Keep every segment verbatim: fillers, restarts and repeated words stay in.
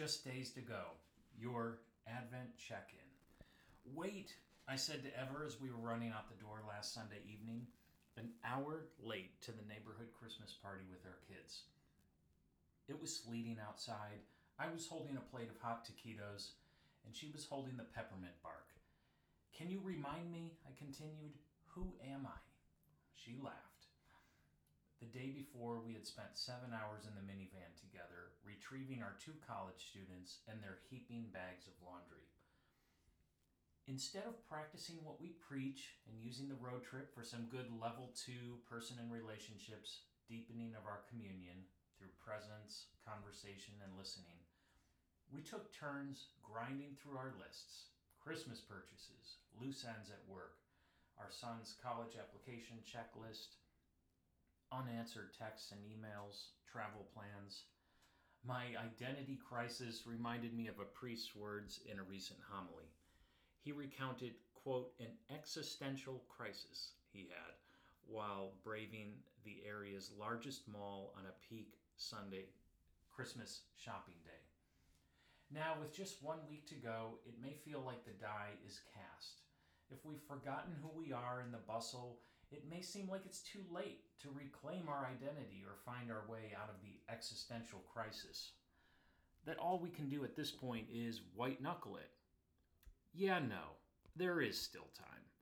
Just days to go. Your Advent check-in. Wait, I said to Ever as we were running out the door last Sunday evening, an hour late to the neighborhood Christmas party with our kids. It was sleeting outside. I was holding a plate of hot taquitos, and she was holding the peppermint bark. Can you remind me, I continued, who am I? She laughed. The day before, we had spent seven hours in the minivan together, retrieving our two college students and their heaping bags of laundry. Instead of practicing what we preach and using the road trip for some good level two person and relationships, deepening of our communion through presence, conversation, and listening, we took turns grinding through our lists, Christmas purchases, loose ends at work, our son's college application checklist, unanswered texts and emails, travel plans. My identity crisis reminded me of a priest's words in a recent homily. He recounted, quote, an existential crisis he had while braving the area's largest mall on a peak Sunday Christmas shopping day. Now, with just one week to go, it may feel like the die is cast. If we've forgotten who we are in the bustle, it may seem like it's too late to reclaim our identity or find our way out of the existential crisis. That all we can do at this point is white-knuckle it. Yeah, no, there is still time.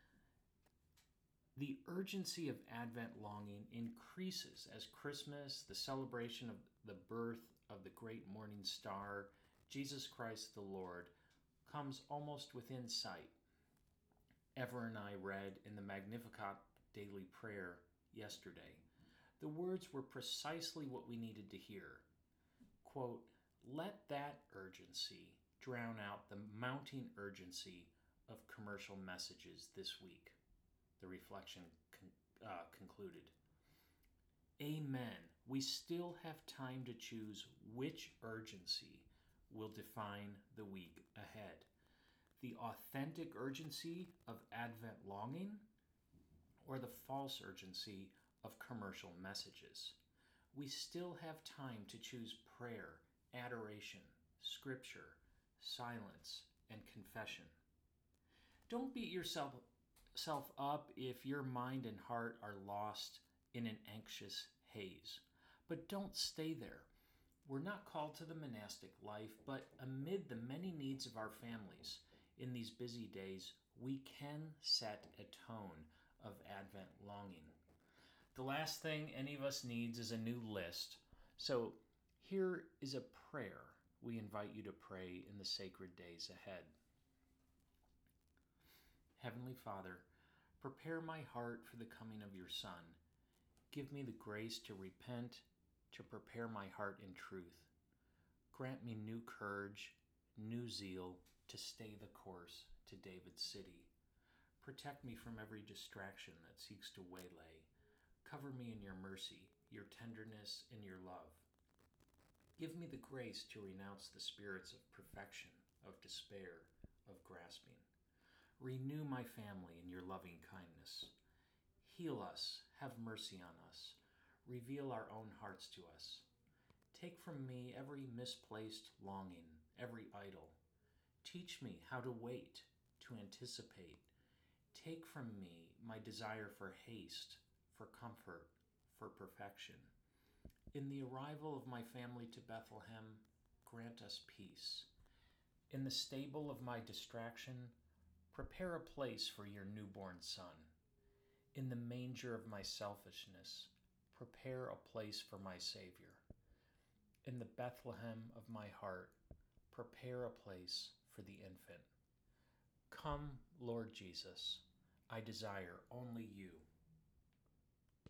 The urgency of Advent longing increases as Christmas, the celebration of the birth of the great morning star, Jesus Christ the Lord, comes almost within sight. Ever and I read in the Magnificat daily prayer yesterday. The words were precisely what we needed to hear. Quote, let that urgency drown out the mounting urgency of commercial messages this week. The reflection con- uh, concluded. Amen. We still have time to choose which urgency will define the week ahead. The authentic urgency of Advent longing or the false urgency of commercial messages. We still have time to choose prayer, adoration, scripture, silence, and confession. Don't beat yourself self up if your mind and heart are lost in an anxious haze. But don't stay there. We're not called to the monastic life, but amid the many needs of our families, in these busy days, we can set a tone of Advent longing. The last thing any of us needs is a new list. So here is a prayer we invite you to pray in the sacred days ahead. Heavenly Father, prepare my heart for the coming of your Son. Give me the grace to repent, to prepare my heart in truth. Grant me new courage, new zeal to stay the course to David's city. Protect me from every distraction that seeks to waylay. Cover me in your mercy, your tenderness, and your love. Give me the grace to renounce the spirits of perfection, of despair, of grasping. Renew my family in your loving kindness. Heal us, have mercy on us. Reveal our own hearts to us. Take from me every misplaced longing, every idol. Teach me how to wait, to anticipate. Take from me my desire for haste, for comfort, for perfection. In the arrival of my family to Bethlehem, grant us peace. In the stable of my distraction, prepare a place for your newborn Son. In the manger of my selfishness, prepare a place for my Savior. In the Bethlehem of my heart, prepare a place for the infant. Come, Lord Jesus, I desire only you.